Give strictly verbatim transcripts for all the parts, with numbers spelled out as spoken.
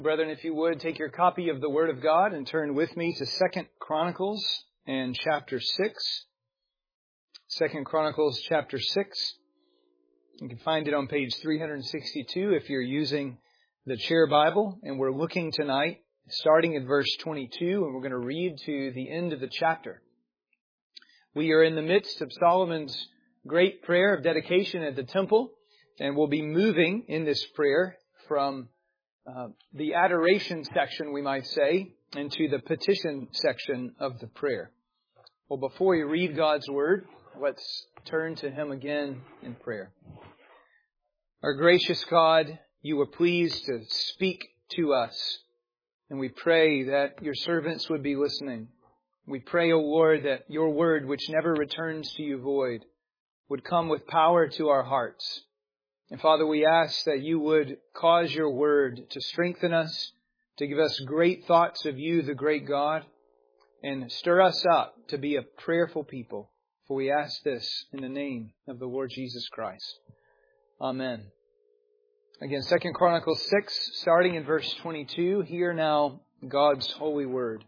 Brethren, if you would, take your copy of the Word of God and turn with me to Second Chronicles and chapter six. Second Chronicles chapter six. You can find it on page three sixty-two if you're using the Chair Bible. And we're looking tonight, starting at verse twenty-two, and we're going to read to the end of the chapter. We are in the midst of Solomon's great prayer of dedication at the temple, and we'll be moving in this prayer from Uh, the adoration section, we might say, into the petition section of the prayer. Well, before we read God's Word, let's turn to Him again in prayer. Our gracious God, You were pleased to speak to us, and we pray that Your servants would be listening. We pray, O Lord, that Your Word, which never returns to You void, would come with power to our hearts. And Father, we ask that You would cause Your Word to strengthen us, to give us great thoughts of You, the great God, and stir us up to be a prayerful people. For we ask this in the name of the Lord Jesus Christ. Amen. Again, Second Chronicles six, starting in verse twenty-two, hear now God's holy word.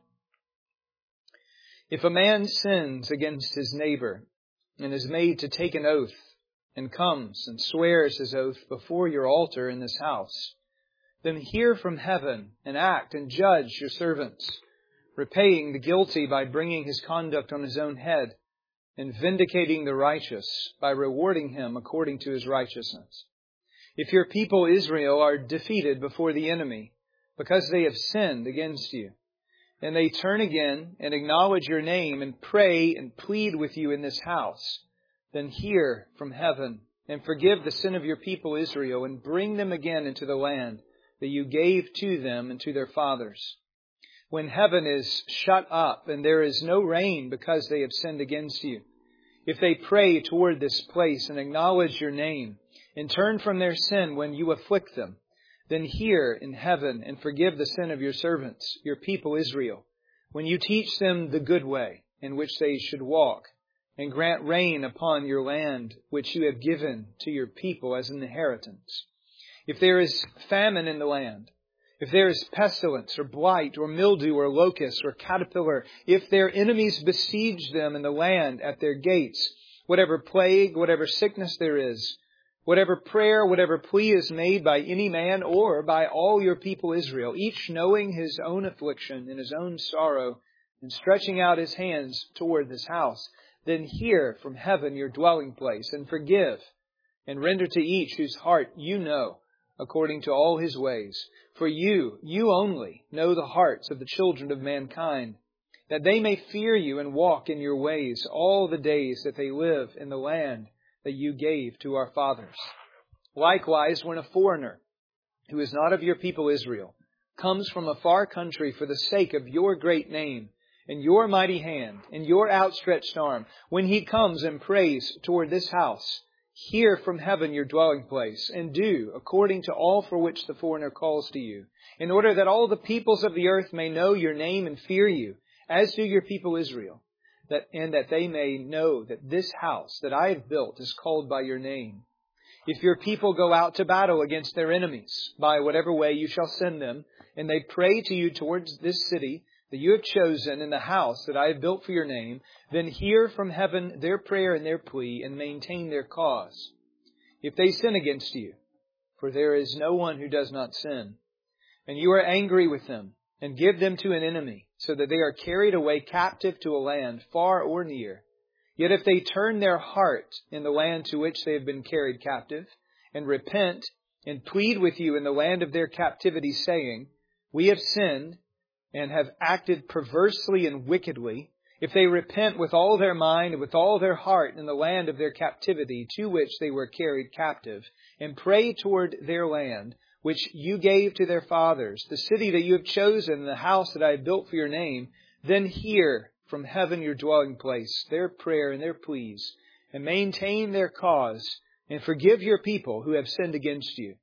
If a man sins against his neighbor and is made to take an oath, and comes and swears his oath before Your altar in this house, then hear from heaven and act and judge Your servants, repaying the guilty by bringing his conduct on his own head, and vindicating the righteous by rewarding him according to his righteousness. If Your people Israel are defeated before the enemy, because they have sinned against You, and they turn again and acknowledge Your name and pray and plead with You in this house, then hear from heaven and forgive the sin of Your people Israel and bring them again into the land that You gave to them and to their fathers. When heaven is shut up and there is no rain because they have sinned against You, if they pray toward this place and acknowledge Your name and turn from their sin when You afflict them, then hear in heaven and forgive the sin of Your servants, Your people Israel, when You teach them the good way in which they should walk, and grant rain upon Your land, which You have given to Your people as an inheritance. If there is famine in the land, if there is pestilence or blight or mildew or locust or caterpillar, if their enemies besiege them in the land at their gates, whatever plague, whatever sickness there is, whatever prayer, whatever plea is made by any man or by all Your people Israel, each knowing his own affliction and his own sorrow, and stretching out his hands toward this house, then hear from heaven Your dwelling place, and forgive, and render to each whose heart You know, according to all his ways. For You, You only, know the hearts of the children of mankind, that they may fear You and walk in Your ways all the days that they live in the land that You gave to our fathers. Likewise, when a foreigner, who is not of Your people Israel, comes from a far country for the sake of Your great name, and Your mighty hand, and Your outstretched arm, when he comes and prays toward this house, hear from heaven Your dwelling place, and do according to all for which the foreigner calls to You, in order that all the peoples of the earth may know Your name and fear You, as do Your people Israel, that and that they may know that this house that I have built is called by Your name. If Your people go out to battle against their enemies, by whatever way You shall send them, and they pray to You towards this city that You have chosen in the house that I have built for Your name, then hear from heaven their prayer and their plea, and maintain their cause. If they sin against You, for there is no one who does not sin, and You are angry with them, and give them to an enemy, so that they are carried away captive to a land far or near, yet if they turn their heart in the land to which they have been carried captive, and repent, and plead with You in the land of their captivity, saying, We have sinned, and have acted perversely and wickedly, if they repent with all their mind and with all their heart in the land of their captivity to which they were carried captive, and pray toward their land, which You gave to their fathers, the city that You have chosen, and the house that I have built for Your name, then hear from heaven Your dwelling place, their prayer and their pleas, and maintain their cause, and forgive Your people who have sinned against You.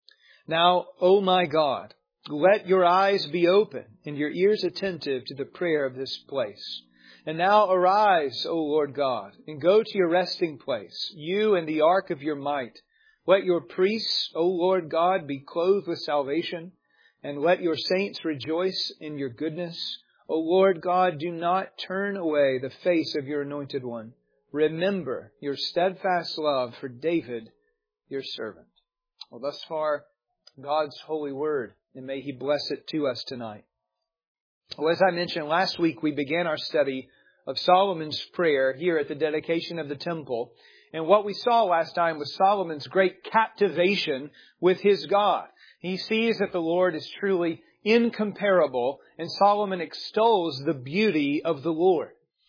Now, O my God, let Your eyes be open and Your ears attentive to the prayer of this place. And now arise, O Lord God, and go to Your resting place, You and the ark of Your might. Let Your priests, O Lord God, be clothed with salvation, and let your saints rejoice in your goodness. O Lord God, do not turn away the face of your anointed one. Remember your steadfast love for David, your servant. Well, thus far, God's holy word, and may He bless it to us tonight. Well, as I mentioned last week, we began our study of Solomon's prayer here at the dedication of the temple. And what we saw last time was Solomon's great captivation with his God. He sees that the Lord is truly incomparable, and Solomon extols the beauty of the Lord.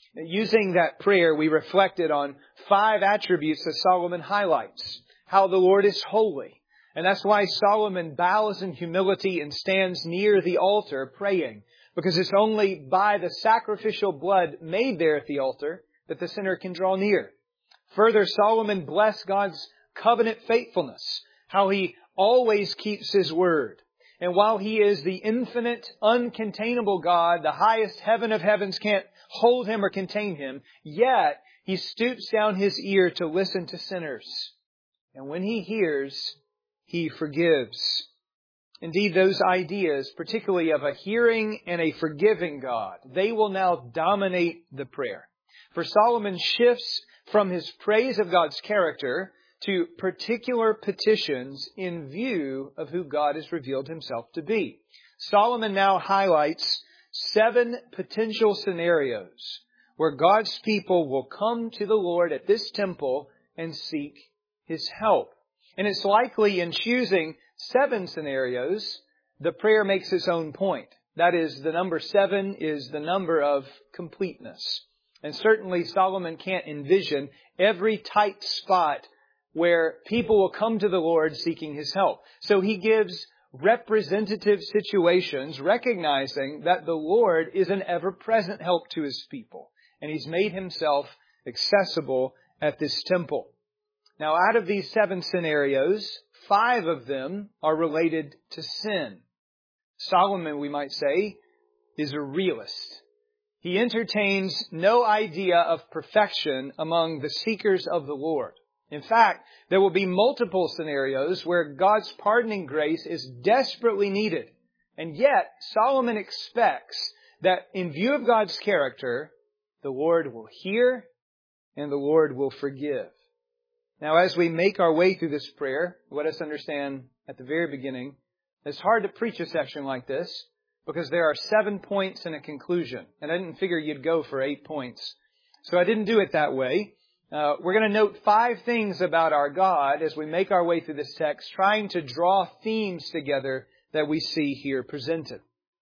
Using that prayer, we reflected on five attributes that Solomon highlights. How the Lord is holy. And that's why Solomon bows in humility and stands near the altar praying. Because it's only by the sacrificial blood made there at the altar that the sinner can draw near. Further, Solomon blessed God's covenant faithfulness. How He always keeps His word. And while He is the infinite, uncontainable God, the highest heaven of heavens can't hold Him or contain Him, yet He stoops down His ear to listen to sinners. And when He hears, He forgives. Indeed, those ideas, particularly of a hearing and a forgiving God, they will now dominate the prayer. For Solomon shifts from his praise of God's character to particular petitions in view of who God has revealed Himself to be. Solomon now highlights seven potential scenarios where God's people will come to the Lord at this temple and seek His help. And it's likely in choosing seven scenarios, the prayer makes its own point. That is, the number seven is the number of completeness. And certainly Solomon can't envision every tight spot where people will come to the Lord seeking His help. So he gives representative situations, recognizing that the Lord is an ever-present help to His people. And He's made Himself accessible at this temple. Now, out of these seven scenarios, five of them are related to sin. Solomon, we might say, is a realist. He entertains no idea of perfection among the seekers of the Lord. In fact, there will be multiple scenarios where God's pardoning grace is desperately needed. And yet, Solomon expects that in view of God's character, the Lord will hear and the Lord will forgive. Now, as we make our way through this prayer, let us understand at the very beginning, it's hard to preach a section like this because there are seven points and a conclusion. And I didn't figure you'd go for eight points. So I didn't do it that way. Uh, we're going to note five things about our God as we make our way through this text, trying to draw themes together that we see here presented.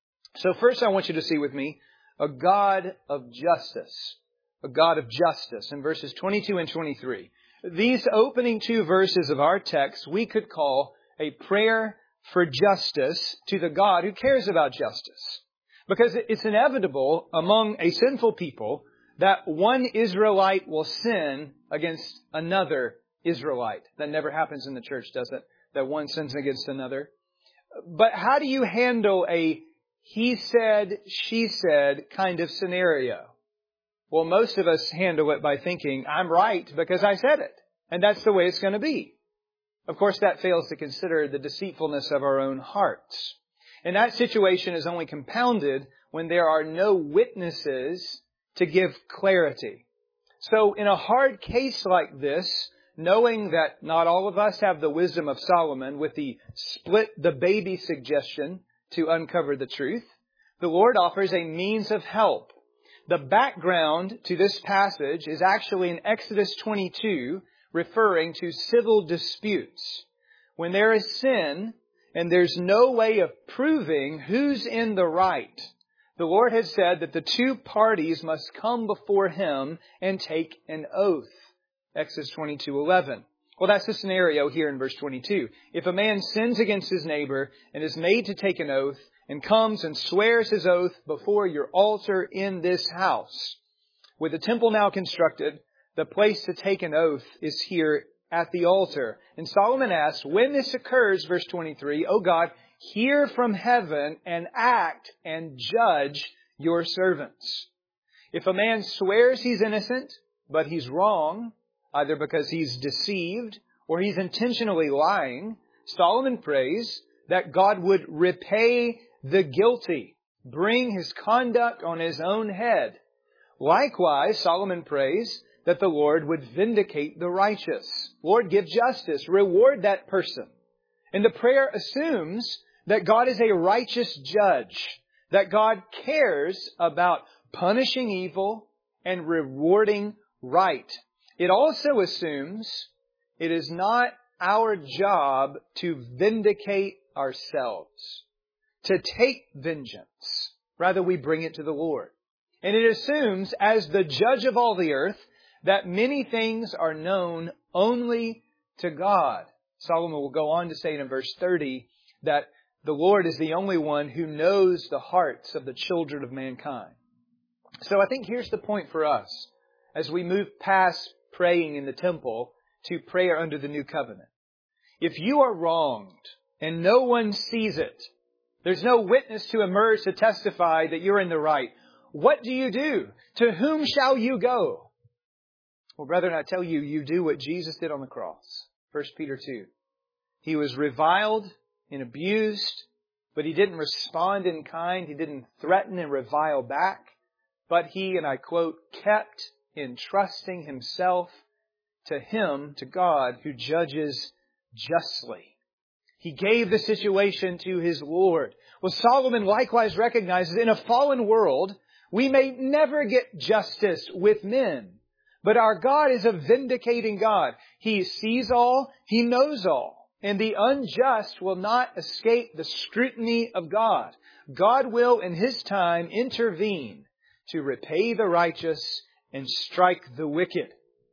So first I want you to see with me a God of justice. A God of justice in verses twenty-two and twenty-three. These opening two verses of our text we could call a prayer for justice to the God who cares about justice. Because it's inevitable among a sinful people that one Israelite will sin against another Israelite. That never happens in the church, does it? That one sins against another. But how do you handle a he said, she said kind of scenario? Well, most of us handle it by thinking, I'm right because I said it. And that's the way it's going to be. Of course, that fails to consider the deceitfulness of our own hearts. And that situation is only compounded when there are no witnesses to give clarity. So in a hard case like this, knowing that not all of us have the wisdom of Solomon with the split the baby suggestion to uncover the truth, the Lord offers a means of help. The background to this passage is actually in Exodus twenty-two, referring to civil disputes. When there is sin and there's no way of proving who's in the right, the Lord has said that the two parties must come before Him and take an oath. Exodus twenty-two eleven. Well, that's the scenario here in verse twenty-two. If a man sins against his neighbor and is made to take an oath and comes and swears his oath before your altar in this house, with the temple now constructed, the place to take an oath is here at the altar. And Solomon asks, when this occurs, verse twenty-three, O God, hear from heaven and act and judge your servants. If a man swears he's innocent, but he's wrong, either because he's deceived or he's intentionally lying, Solomon prays that God would repay the guilty, bring His conduct on His own head. Likewise, Solomon prays that the Lord would vindicate the righteous. Lord, give justice, reward that person. And the prayer assumes that God is a righteous judge, that God cares about punishing evil and rewarding right. It also assumes it is not our job to vindicate ourselves, to take vengeance. Rather, we bring it to the Lord. And it assumes, as the judge of all the earth, that many things are known only to God. Solomon will go on to say in verse thirty that the Lord is the only one who knows the hearts of the children of mankind. So I think here's the point for us as we move past praying in the temple to prayer under the new covenant. If you are wronged and no one sees it, there's no witness to emerge to testify that you're in the right, what do you do? To whom shall you go? Well, brethren, I tell you, you do what Jesus did on the cross. First Peter two. He was reviled and abused, but He didn't respond in kind. He didn't threaten and revile back. But He, and I quote, kept entrusting Himself to Him, to God, who judges justly. He gave the situation to His Lord. Well, Solomon likewise recognizes in a fallen world, we may never get justice with men. But our God is a vindicating God. He sees all. He knows all. And the unjust will not escape the scrutiny of God. God will, in His time, intervene to repay the righteous and strike the wicked.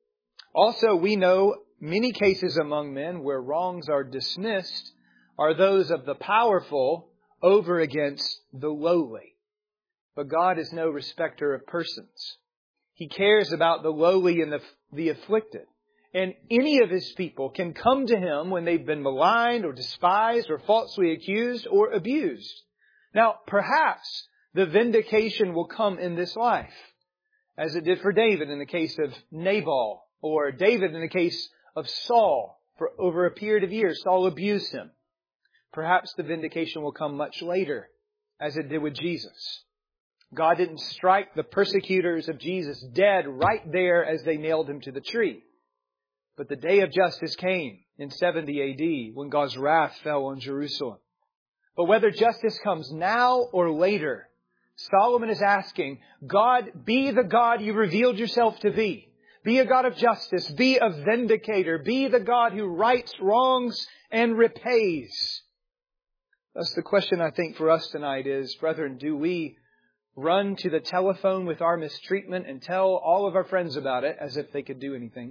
Also, we know many cases among men where wrongs are dismissed are those of the powerful over against the lowly. But God is no respecter of persons. He cares about the lowly and the, the afflicted. And any of His people can come to Him when they've been maligned or despised or falsely accused or abused. Now, perhaps the vindication will come in this life, as it did for David in the case of Nabal, or David in the case of Saul. For over a period of years, Saul abused him. Perhaps the vindication will come much later, as it did with Jesus. God didn't strike the persecutors of Jesus dead right there as they nailed Him to the tree. But the day of justice came in seventy A D when God's wrath fell on Jerusalem. But whether justice comes now or later, Solomon is asking, God, be the God You revealed Yourself to be. Be a God of justice. Be a vindicator. Be the God who rights wrongs and repays. Thus the question I think for us tonight is, brethren, do we run to the telephone with our mistreatment and tell all of our friends about it as if they could do anything?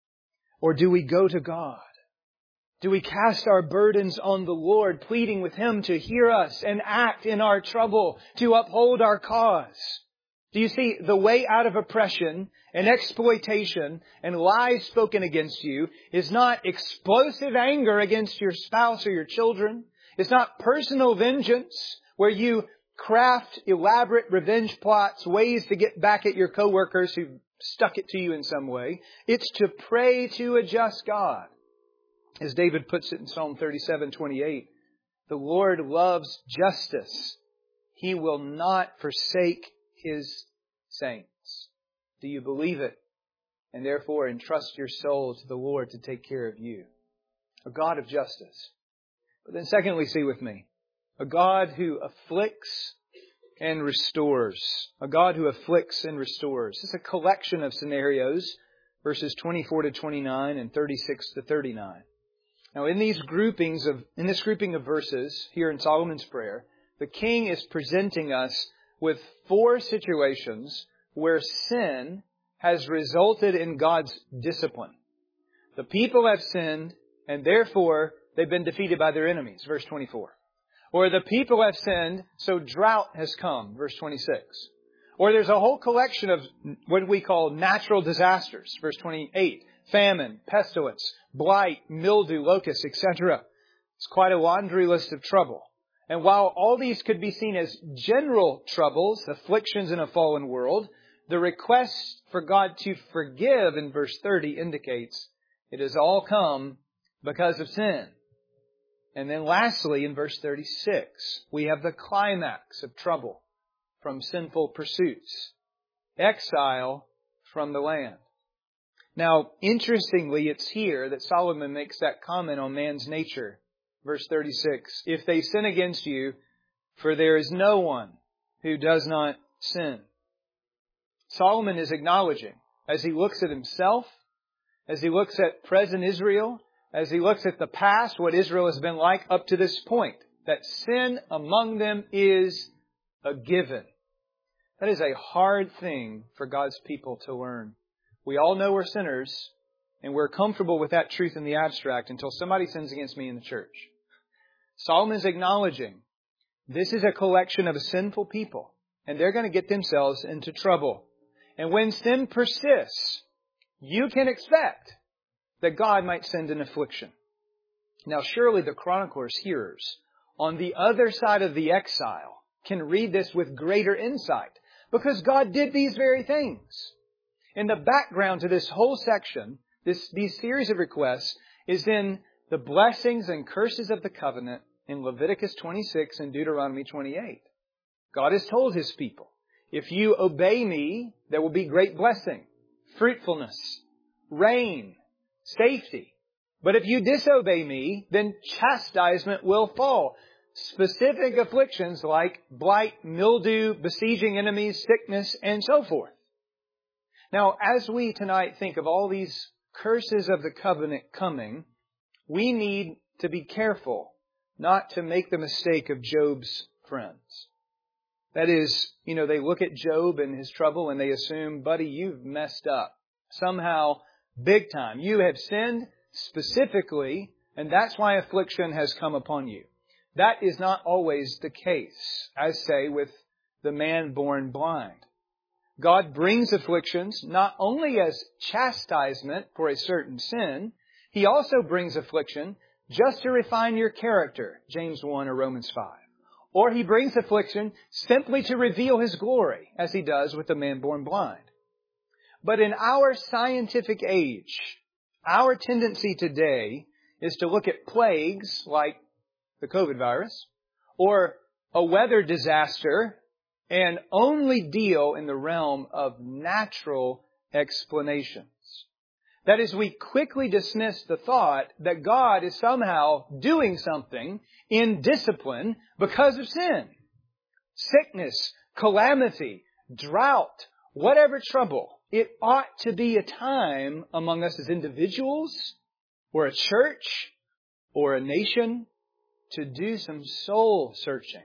Or do we go to God? Do we cast our burdens on the Lord, pleading with Him to hear us and act in our trouble, to uphold our cause? Do you see, the way out of oppression and exploitation and lies spoken against you is not explosive anger against your spouse or your children. It's not personal vengeance where you craft elaborate revenge plots, ways to get back at your coworkers who stuck it to you in some way. It's to pray to a just God. As David puts it in Psalm thirty-seven twenty-eight, the Lord loves justice. He will not forsake His saints. Do you believe it? And therefore entrust your soul to the Lord to take care of you. A God of justice. But then secondly, see with me, a God who afflicts and restores. A God who afflicts and restores. This is a collection of scenarios, verses twenty-four to twenty-nine and thirty-six to thirty-nine. Now, in these groupings of, in this grouping of verses here in Solomon's prayer, the king is presenting us with four situations where sin has resulted in God's discipline. The people have sinned, and therefore they've been defeated by their enemies. Verse twenty-four. Or the people have sinned, so drought has come. Verse twenty-six. Or there's a whole collection of what we call natural disasters. Verse twenty-eight. Famine, pestilence, blight, mildew, locusts, et cetera. It's quite a laundry list of trouble. And while all these could be seen as general troubles, afflictions in a fallen world, the request for God to forgive in verse thirty indicates it has all come because of sin. And then lastly, in verse thirty-six, we have the climax of trouble from sinful pursuits. Exile from the land. Now, interestingly, it's here that Solomon makes that comment on man's nature. Verse thirty-six, if they sin against you, for there is no one who does not sin. Solomon is acknowledging, as he looks at himself, as he looks at present Israel, as he looks at the past, what Israel has been like up to this point, that sin among them is a given. That is a hard thing for God's people to learn. We all know we're sinners, and we're comfortable with that truth in the abstract until somebody sins against me in the church. Solomon's acknowledging this is a collection of sinful people, and they're going to get themselves into trouble. And when sin persists, you can expect that God might send an affliction. Now, surely the chronicler's hearers on the other side of the exile can read this with greater insight, because God did these very things. In the background to this whole section, this, these series of requests, is in the blessings and curses of the covenant in Leviticus twenty-six and Deuteronomy twenty-eight. God has told His people, if you obey me, there will be great blessing, fruitfulness, rain, safety. But if you disobey me, then chastisement will fall. Specific afflictions like blight, mildew, besieging enemies, sickness, and so forth. Now, as we tonight think of all these curses of the covenant coming, we need to be careful not to make the mistake of Job's friends. That is, you know, they look at Job and his trouble and they assume, buddy, you've messed up. Somehow, big time. You have sinned specifically, and that's why affliction has come upon you. That is not always the case, as say with the man born blind. God brings afflictions not only as chastisement for a certain sin, He also brings affliction just to refine your character, James one or Romans five. Or He brings affliction simply to reveal His glory, as He does with the man born blind. But in our scientific age, our tendency today is to look at plagues like the COVID virus or a weather disaster and only deal in the realm of natural explanations. That is, we quickly dismiss the thought that God is somehow doing something in discipline because of sin. Sickness, calamity, drought, whatever trouble, it ought to be a time among us as individuals or a church or a nation to do some soul searching.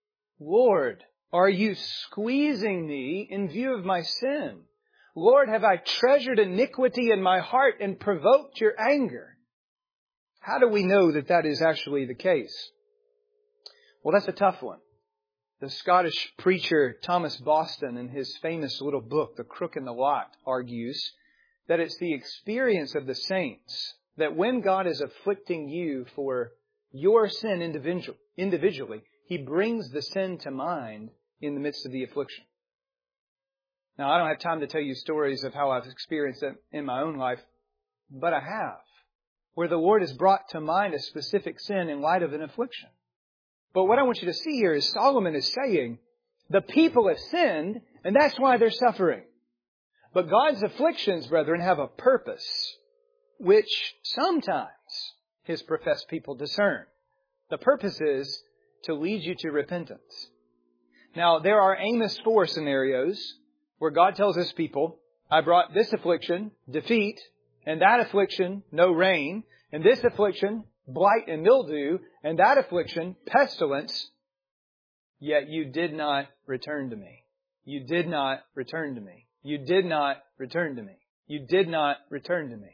Lord, are you squeezing me in view of my sin? Lord, have I treasured iniquity in my heart and provoked your anger? How do we know that that is actually the case? Well, that's a tough one. The Scottish preacher Thomas Boston, in his famous little book, The Crook in the Lot, argues that it's the experience of the saints that when God is afflicting you for your sin individual, individually, He brings the sin to mind in the midst of the affliction. Now, I don't have time to tell you stories of how I've experienced it in my own life, but I have, where the Lord has brought to mind a specific sin in light of an affliction. But what I want you to see here is Solomon is saying, the people have sinned, and that's why they're suffering. But God's afflictions, brethren, have a purpose, which sometimes His professed people discern. The purpose is to lead you to repentance. Now, there are Amos four scenarios where God tells His people, I brought this affliction, defeat, and that affliction, no rain, and this affliction, blight and mildew, and that affliction, pestilence, yet you did not return to me. You did not return to me. You did not return to me. You did not return to me.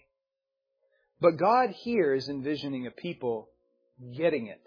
But God here is envisioning a people getting it,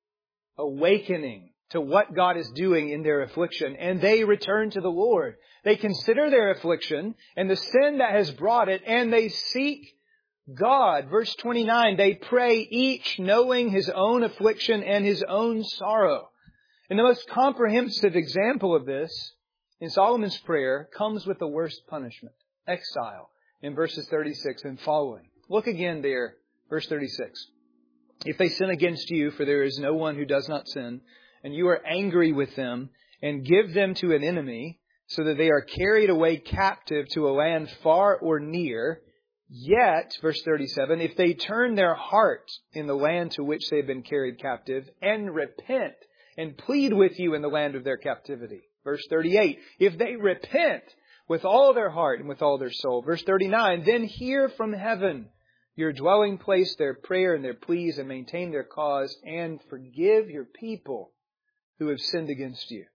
awakening to what God is doing in their affliction, and they return to the Lord. They consider their affliction and the sin that has brought it, and they seek God. Verse twenty-nine, they pray each knowing his own affliction and his own sorrow. And the most comprehensive example of this in Solomon's prayer comes with the worst punishment, exile, in verses thirty-six and following. Look again there, verse thirty-six. If they sin against you, for there is no one who does not sin, and you are angry with them, and give them to an enemy, so that they are carried away captive to a land far or near, yet, verse thirty-seven, if they turn their heart in the land to which they have been carried captive, and repent, and plead with you in the land of their captivity. Verse thirty-eight, if they repent with all their heart and with all their soul. Verse thirty-nine, then hear from heaven your dwelling place, their prayer and their pleas, and maintain their cause, and forgive your people who have sinned against you.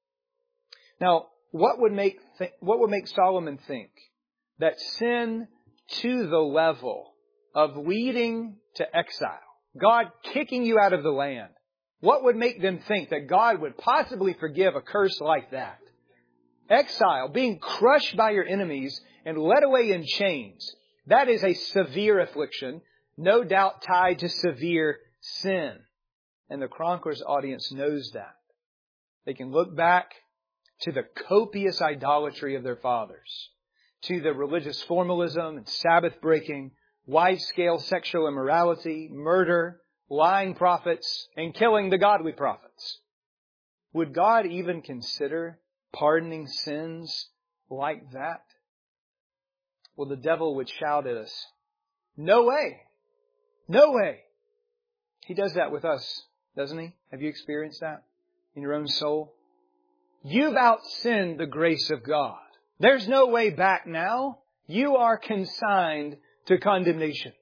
Now, what would make th- what would make Solomon think that sin to the level of leading to exile, God kicking you out of the land, what would make them think that God would possibly forgive a curse like that? Exile, being crushed by your enemies and led away in chains. That is a severe affliction, no doubt tied to severe sin. And the chronicler's audience knows that. They can look back to the copious idolatry of their fathers, to the religious formalism and Sabbath breaking, wide-scale sexual immorality, murder, lying prophets, and killing the godly prophets. Would God even consider pardoning sins like that? Well, the devil would shout at us, no way! No way! He does that with us, doesn't he? Have you experienced that in your own soul? You've outsinned the grace of God. There's no way back now. You are consigned to condemnation.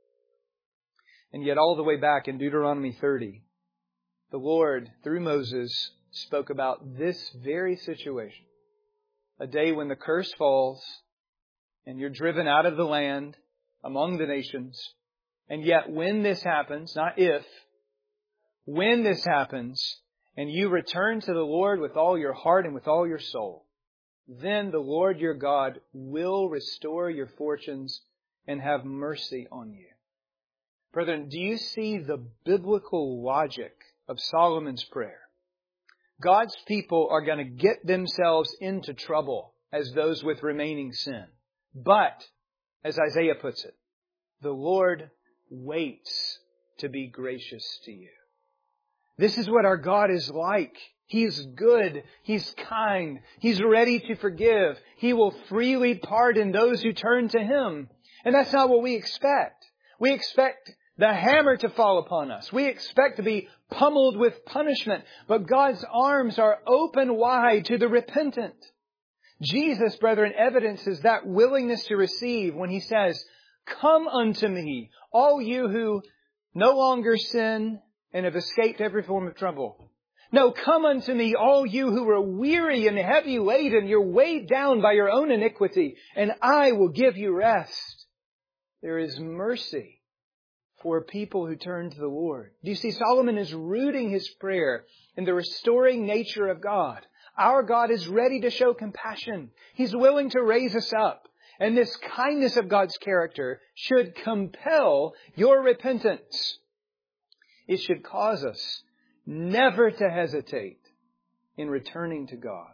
And yet all the way back in Deuteronomy thirty, the Lord, through Moses, spoke about this very situation. A day when the curse falls and you're driven out of the land among the nations. And yet when this happens, not if, when this happens, and you return to the Lord with all your heart and with all your soul, then the Lord your God will restore your fortunes and have mercy on you. Brethren, do you see the biblical logic of Solomon's prayer? God's people are going to get themselves into trouble as those with remaining sin. But, as Isaiah puts it, the Lord waits to be gracious to you. This is what our God is like. He's good. He's kind. He's ready to forgive. He will freely pardon those who turn to Him. And that's not what we expect. We expect the hammer to fall upon us. We expect to be pummeled with punishment. But God's arms are open wide to the repentant. Jesus, brethren, evidences that willingness to receive when He says, come unto me, all you who no longer sin and have escaped every form of trouble. No, come unto me, all you who are weary and heavy laden. You're weighed down by your own iniquity, and I will give you rest. There is mercy for people who turn to the Lord. Do you see, Solomon is rooting his prayer in the restoring nature of God. Our God is ready to show compassion. He's willing to raise us up. And this kindness of God's character should compel your repentance. It should cause us never to hesitate in returning to God.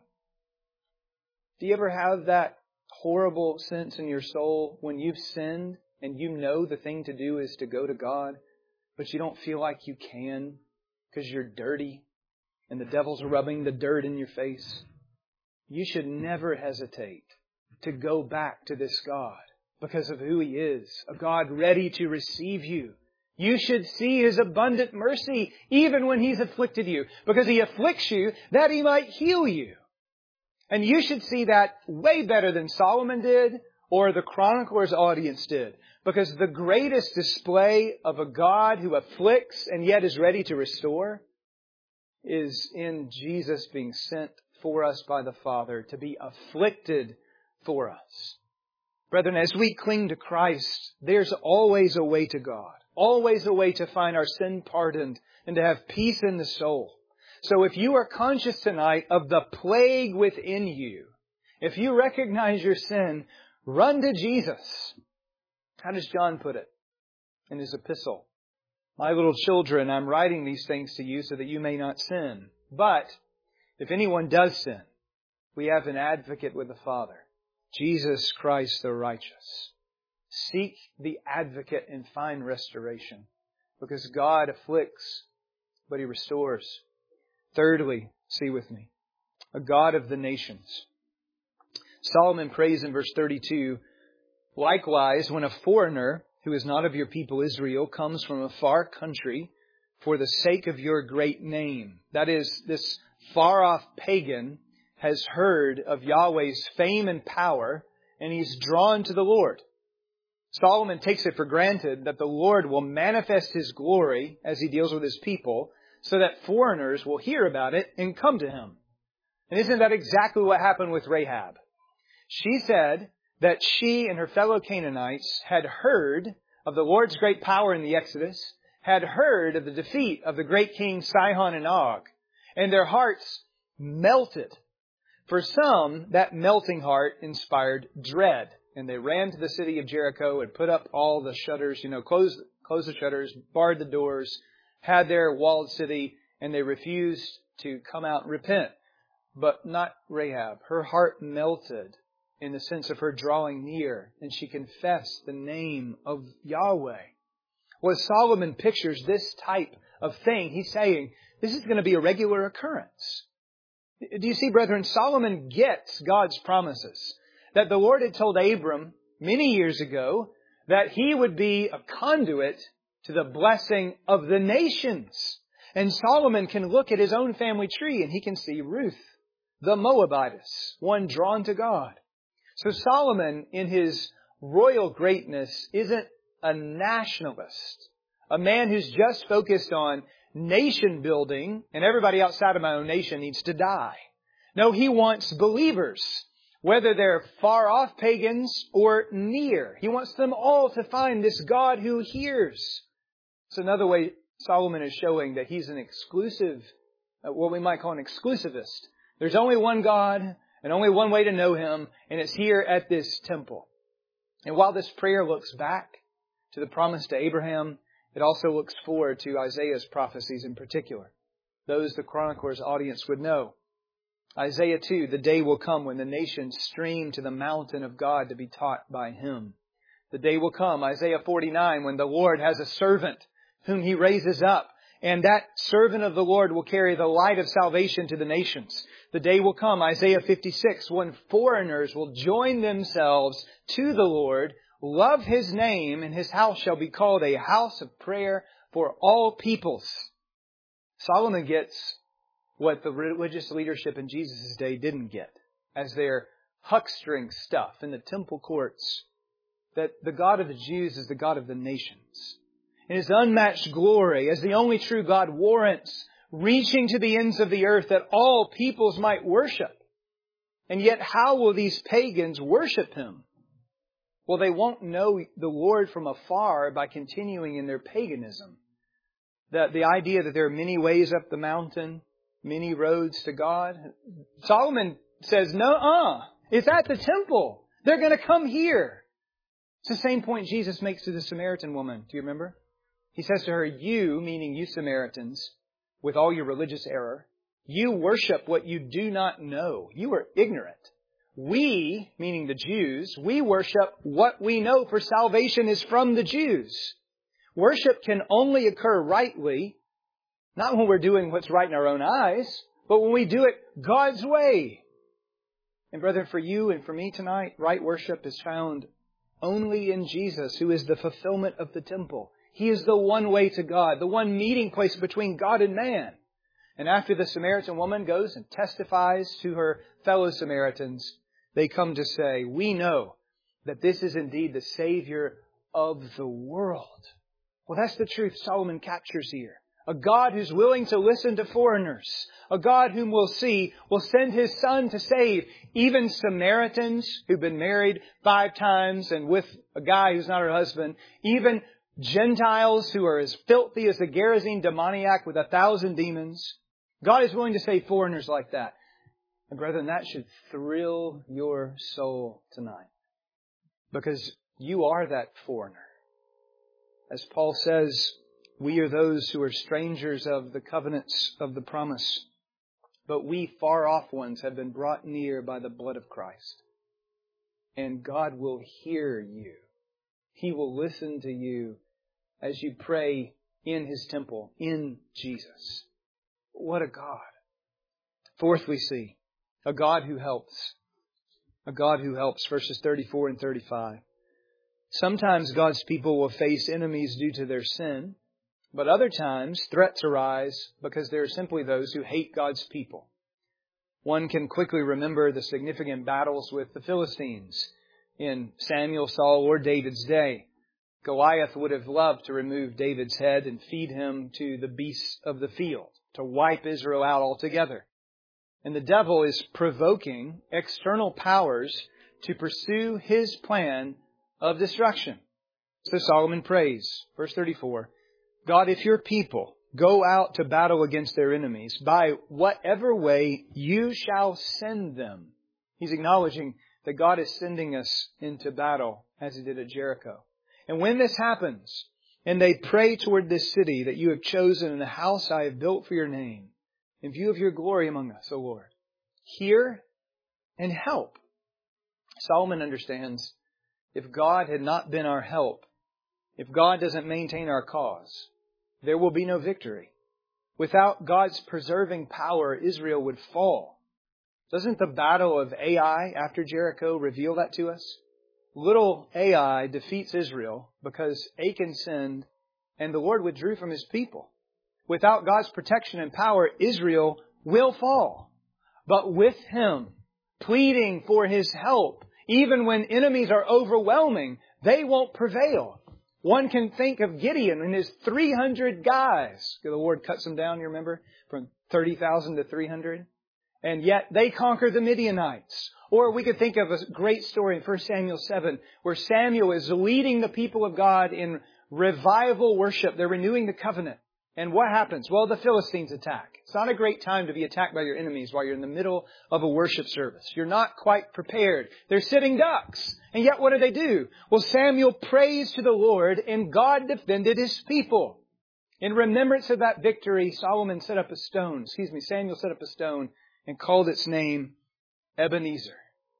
Do you ever have that horrible sense in your soul when you've sinned and you know the thing to do is to go to God, but you don't feel like you can because you're dirty and the devil's rubbing the dirt in your face? You should never hesitate to go back to this God because of who He is, a God ready to receive you. You should see His abundant mercy even when He's afflicted you, because He afflicts you that He might heal you. And you should see that way better than Solomon did or the chronicler's audience did, because the greatest display of a God who afflicts and yet is ready to restore is in Jesus being sent for us by the Father to be afflicted for us. Brethren, as we cling to Christ, there's always a way to God. Always a way to find our sin pardoned and to have peace in the soul. So if you are conscious tonight of the plague within you, if you recognize your sin, run to Jesus. How does John put it in his epistle? My little children, I'm writing these things to you so that you may not sin. But if anyone does sin, we have an advocate with the Father, Jesus Christ the righteous. Seek the advocate and find restoration. Because God afflicts, but He restores. Thirdly, see with me, a God of the nations. Solomon prays in verse thirty-two, likewise, when a foreigner who is not of your people Israel comes from a far country for the sake of your great name. That is, this far-off pagan has heard of Yahweh's fame and power, and he's drawn to the Lord. Solomon takes it for granted that the Lord will manifest His glory as He deals with His people, so that foreigners will hear about it and come to Him. And isn't that exactly what happened with Rahab? She said that she and her fellow Canaanites had heard of the Lord's great power in the Exodus, had heard of the defeat of the great kings Sihon and Og, and their hearts melted. For some, that melting heart inspired dread, and they ran to the city of Jericho and put up all the shutters, you know, closed, closed the shutters, barred the doors, had their walled city, and they refused to come out and repent. But not Rahab. Her heart melted in the sense of her drawing near, and she confessed the name of Yahweh. Well, as Solomon pictures this type of thing, he's saying this is going to be a regular occurrence. Do you see, brethren, Solomon gets God's promises. That the Lord had told Abram many years ago that he would be a conduit to the blessing of the nations. And Solomon can look at his own family tree and he can see Ruth, the Moabitess, one drawn to God. So Solomon, in his royal greatness, isn't a nationalist, a man who's just focused on nation building and everybody outside of my own nation needs to die. No, he wants believers, whether they're far off pagans or near. He wants them all to find this God who hears. It's another way Solomon is showing that he's an exclusive, what we might call an exclusivist. There's only one God and only one way to know Him, and it's here at this temple. And while this prayer looks back to the promise to Abraham, it also looks forward to Isaiah's prophecies in particular. Those the chronicler's audience would know. Isaiah two, the day will come when the nations stream to the mountain of God to be taught by Him. The day will come, Isaiah forty-nine, when the Lord has a servant whom He raises up. And that servant of the Lord will carry the light of salvation to the nations. The day will come, Isaiah fifty-six, when foreigners will join themselves to the Lord, love His name, and His house shall be called a house of prayer for all peoples. Solomon gets what the religious leadership in Jesus' day didn't get, as they're huckstering stuff in the temple courts, that the God of the Jews is the God of the nations. And His unmatched glory as the only true God warrants reaching to the ends of the earth that all peoples might worship. And yet how will these pagans worship Him? Well, they won't know the Lord from afar by continuing in their paganism. That the idea that there are many ways up the mountain, many roads to God. Solomon says, no-uh, it's at the temple. They're going to come here. It's the same point Jesus makes to the Samaritan woman. Do you remember? He says to her, you, meaning you Samaritans, with all your religious error, you worship what you do not know. You are ignorant. We, meaning the Jews, we worship what we know, for salvation is from the Jews. Worship can only occur rightly, not when we're doing what's right in our own eyes, but when we do it God's way. And brother, for you and for me tonight, right worship is found only in Jesus, who is the fulfillment of the temple. He is the one way to God, the one meeting place between God and man. And after the Samaritan woman goes and testifies to her fellow Samaritans, they come to say, we know that this is indeed the Savior of the world. Well, that's the truth Solomon captures here. A God who's willing to listen to foreigners. A God whom we'll see will send His Son to save even Samaritans who've been married five times and with a guy who's not her husband. Even Gentiles who are as filthy as the Gerasene demoniac with a thousand demons. God is willing to save foreigners like that. And brethren, that should thrill your soul tonight. Because you are that foreigner. As Paul says, we are those who are strangers of the covenants of the promise. But we far off ones have been brought near by the blood of Christ. And God will hear you. He will listen to you as you pray in His temple, in Jesus. What a God. Fourth, we see a God who helps. A God who helps, verses thirty-four and thirty-five. Sometimes God's people will face enemies due to their sin, but other times threats arise because there are simply those who hate God's people. One can quickly remember the significant battles with the Philistines in Samuel, Saul, or David's day. Goliath would have loved to remove David's head and feed him to the beasts of the field, to wipe Israel out altogether. And the devil is provoking external powers to pursue his plan of destruction. So Solomon prays, verse thirty-four, God, if your people go out to battle against their enemies, by whatever way you shall send them. He's acknowledging that God is sending us into battle as He did at Jericho. And when this happens, and they pray toward this city that you have chosen and the house I have built for your name, in view of your glory among us, O Lord, hear and help. Solomon understands if God had not been our help, if God doesn't maintain our cause, there will be no victory. Without God's preserving power, Israel would fall. Doesn't the battle of Ai after Jericho reveal that to us? Little Ai defeats Israel because Achan sinned and the Lord withdrew from His people. Without God's protection and power, Israel will fall. But with Him, pleading for His help, even when enemies are overwhelming, they won't prevail. One can think of Gideon and his three hundred guys. The Lord cuts them down, you remember, from thirty thousand to three hundred. And yet they conquer the Midianites. Or we could think of a great story in First Samuel seven where Samuel is leading the people of God in revival worship. They're renewing the covenant. And what happens? Well, the Philistines attack. It's not a great time to be attacked by your enemies while you're in the middle of a worship service. You're not quite prepared. They're sitting ducks. And yet what do they do? Well, Samuel prays to the Lord and God defended His people. In remembrance of that victory, Solomon set up a stone. Excuse me, Samuel set up a stone and called its name Ebenezer.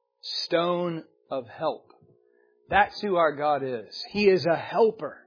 Stone of help. That's who our God is. He is a helper.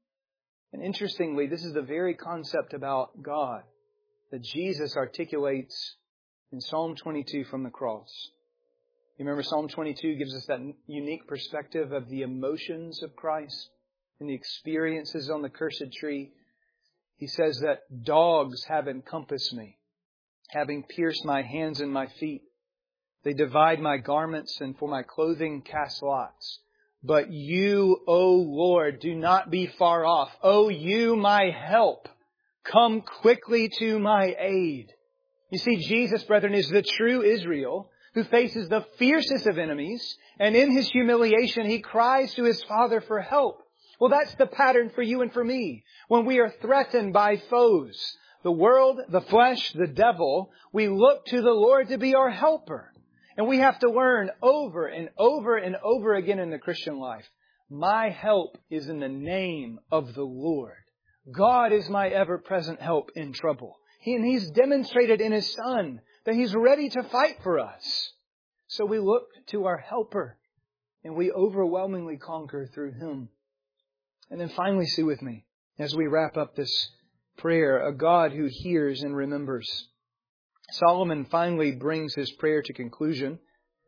And interestingly, this is the very concept about God that Jesus articulates in Psalm twenty-two from the cross. You remember Psalm twenty-two gives us that unique perspective of the emotions of Christ and the experiences on the cursed tree. He says that dogs have encompassed me, having pierced my hands and my feet. They divide my garments and for my clothing cast lots. But you, O Lord, do not be far off. O you, my help, come quickly to my aid. You see, Jesus, brethren, is the true Israel who faces the fiercest of enemies. And in His humiliation, He cries to His Father for help. Well, that's the pattern for you and for me. When we are threatened by foes, the world, the flesh, the devil, we look to the Lord to be our helper. And we have to learn over and over and over again in the Christian life, my help is in the name of the Lord. God is my ever-present help in trouble. He, and He's demonstrated in His Son that He's ready to fight for us. So we look to our helper and we overwhelmingly conquer through Him. And then finally, see with me, as we wrap up this prayer, a God who hears and remembers. Solomon finally brings his prayer to conclusion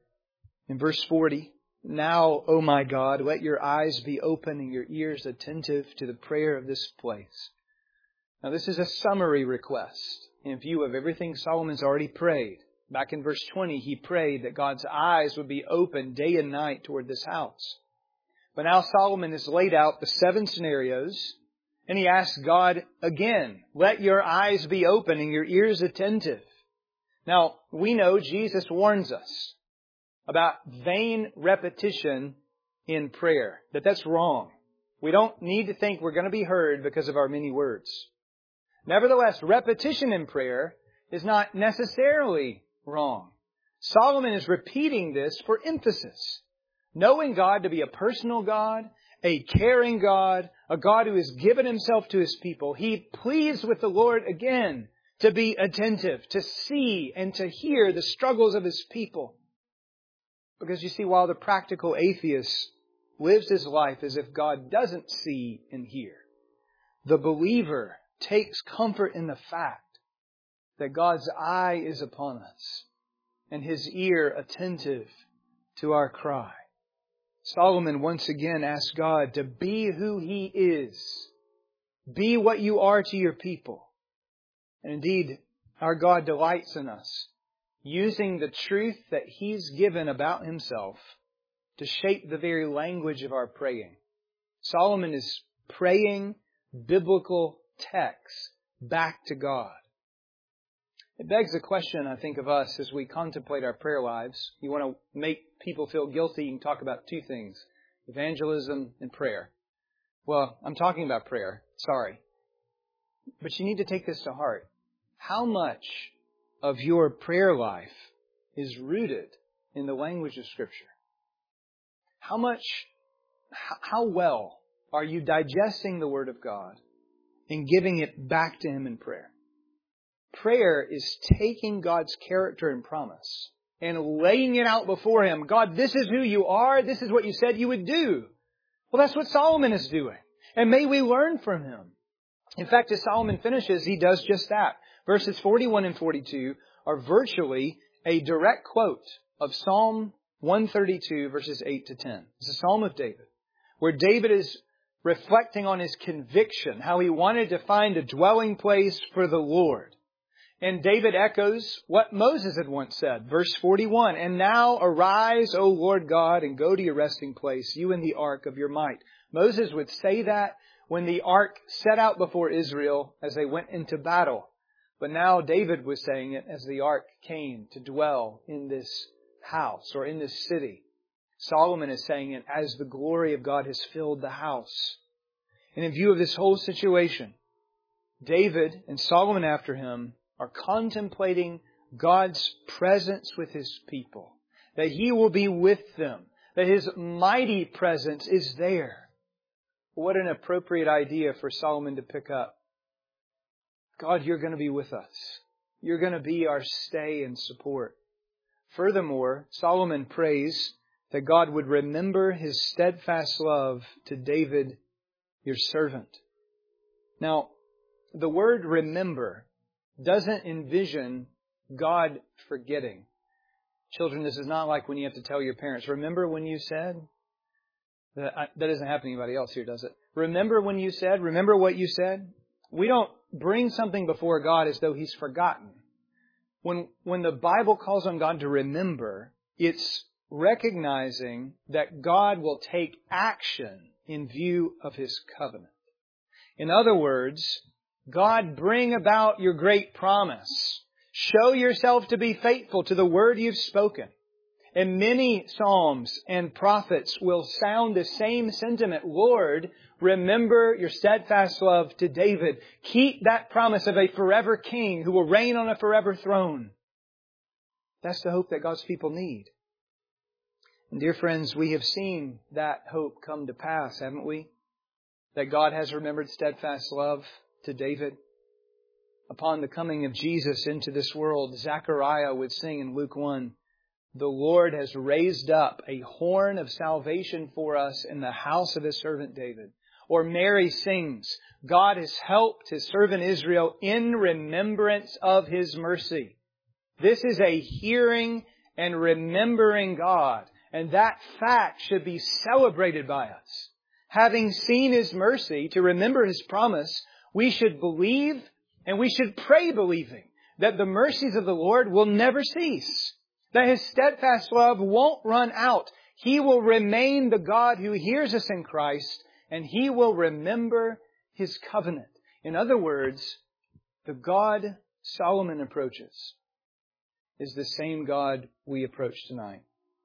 in verse forty. Now, O my God, let your eyes be open and your ears attentive to the prayer of this place. Now, this is a summary request in view of everything Solomon's already prayed. Back in verse twenty, he prayed that God's eyes would be open day and night toward this house. But now Solomon has laid out the seven scenarios, and he asks God again, let your eyes be open and your ears attentive. Now, we know Jesus warns us about vain repetition in prayer, that that's wrong. We don't need to think we're going to be heard because of our many words. Nevertheless, repetition in prayer is not necessarily wrong. Solomon is repeating this for emphasis. Knowing God to be a personal God, a caring God, a God who has given Himself to His people, he pleads with the Lord again to be attentive, to see and to hear the struggles of His people. Because you see, while the practical atheist lives his life as if God doesn't see and hear, the believer takes comfort in the fact that God's eye is upon us and His ear attentive to our cry. Solomon once again asked God to be who He is. Be what you are to your people. And indeed, our God delights in us, using the truth that He's given about Himself to shape the very language of our praying. Solomon is praying biblical texts back to God. It begs the question, I think, of us as we contemplate our prayer lives. You want to make people feel guilty, you can talk about two things: evangelism and prayer. Well, I'm talking about prayer. Sorry. But you need to take this to heart. How much of your prayer life is rooted in the language of Scripture? How much, how well are you digesting the Word of God and giving it back to Him in prayer? Prayer is taking God's character and promise and laying it out before Him. God, this is who you are. This is what you said you would do. Well, that's what Solomon is doing. And may we learn from him. In fact, as Solomon finishes, he does just that. Verses forty-one and forty-two are virtually a direct quote of Psalm one thirty-two, verses eight to ten. It's a Psalm of David, where David is reflecting on his conviction, how he wanted to find a dwelling place for the Lord. And David echoes what Moses had once said. Verse forty-one, "And now arise, O Lord God, and go to your resting place, you in the ark of your might." Moses would say that when the ark set out before Israel as they went into battle. But now David was saying it as the ark came to dwell in this house or in this city. Solomon is saying it as the glory of God has filled the house. And in view of this whole situation, David and Solomon after him are contemplating God's presence with His people. That He will be with them. That His mighty presence is there. What an appropriate idea for Solomon to pick up. God, you're going to be with us. You're going to be our stay and support. Furthermore, Solomon prays that God would remember His steadfast love to David, your servant. Now, the word remember doesn't envision God forgetting. Children, this is not like when you have to tell your parents, remember when you said? That, that doesn't happen to anybody else here, does it? Remember when you said? Remember what you said? We don't bring something before God as though He's forgotten. When, when the Bible calls on God to remember, it's recognizing that God will take action in view of His covenant. In other words, God, bring about your great promise. Show yourself to be faithful to the word you've spoken. And many psalms and prophets will sound the same sentiment. Lord, remember your steadfast love to David. Keep that promise of a forever king who will reign on a forever throne. That's the hope that God's people need. And dear friends, we have seen that hope come to pass, haven't we? That God has remembered steadfast love to David. Upon the coming of Jesus into this world, Zechariah would sing in Luke one, "The Lord has raised up a horn of salvation for us in the house of His servant David." Or Mary sings, "God has helped His servant Israel in remembrance of His mercy." This is a hearing and remembering God, and that fact should be celebrated by us. Having seen His mercy, to remember His promise, we should believe and we should pray believing that the mercies of the Lord will never cease. That His steadfast love won't run out. He will remain the God who hears us in Christ, and He will remember His covenant. In other words, the God Solomon approaches is the same God we approach tonight.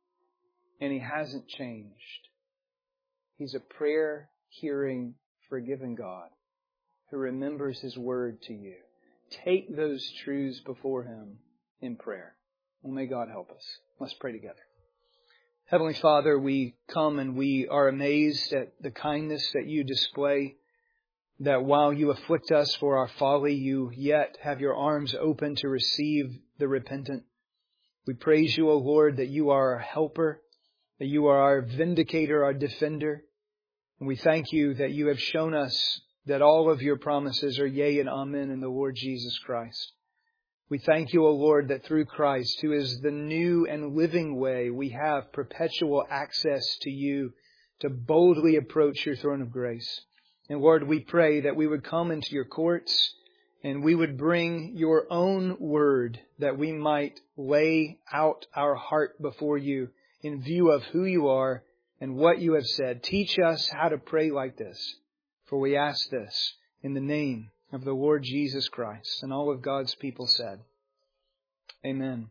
And He hasn't changed. He's a prayer-hearing, forgiving God who remembers His word to you. Take those truths before Him in prayer. Well, may God help us. Let's pray together. Heavenly Father, we come and we are amazed at the kindness that you display, that while you afflict us for our folly, you yet have your arms open to receive the repentant. We praise you, O Lord, that you are our helper, that you are our vindicator, our defender. And we thank you that you have shown us that all of your promises are yea and amen in the Lord Jesus Christ. We thank you, O Lord, that through Christ, who is the new and living way, we have perpetual access to you to boldly approach your throne of grace. And Lord, we pray that we would come into your courts and we would bring your own word, that we might lay out our heart before you in view of who you are and what you have said. Teach us how to pray like this, for we ask this in the name of the Lord Jesus Christ. And all of God's people said, Amen.